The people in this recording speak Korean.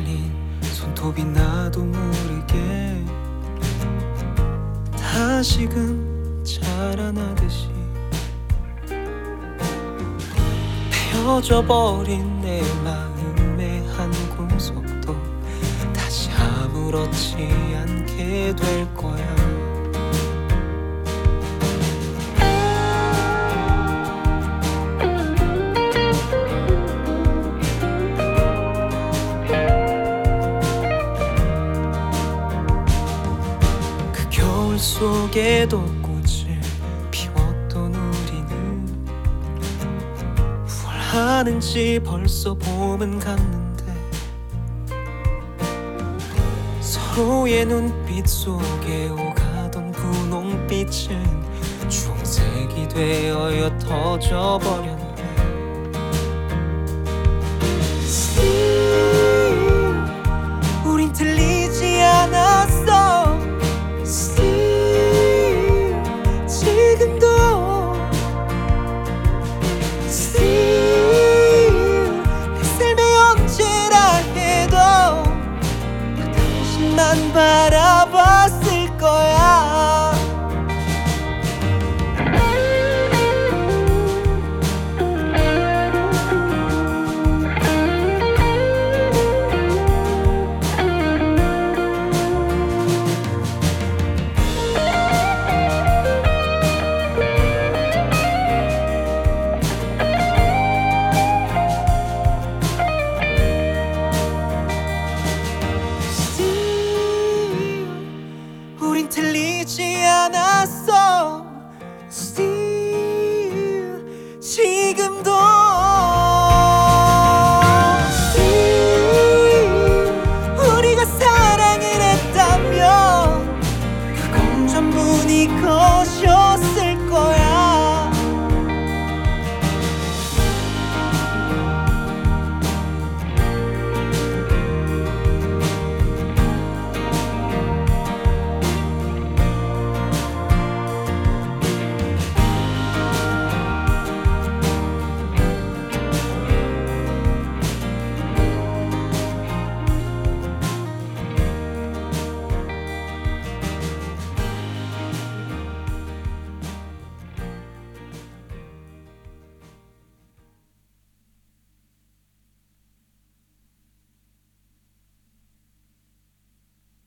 아닌 손톱이 나도 모르게 다시금 자라나듯이 베어져 버린 내 마음의 한 구석도 다시 아무렇지 않게 될 거야. 그 겨울 속에도 꽃을 피웠던 우리는 뭘 하는지 벌써 봄은 갔는데 서로의 눈빛 속에 오가던 분홍빛은 주홍색이 되어 옅어져 버렸네. Still 우린 틀리지 않았어. Still 지금도 Still 내 삶의 언제라 해도 그 당신만 바라.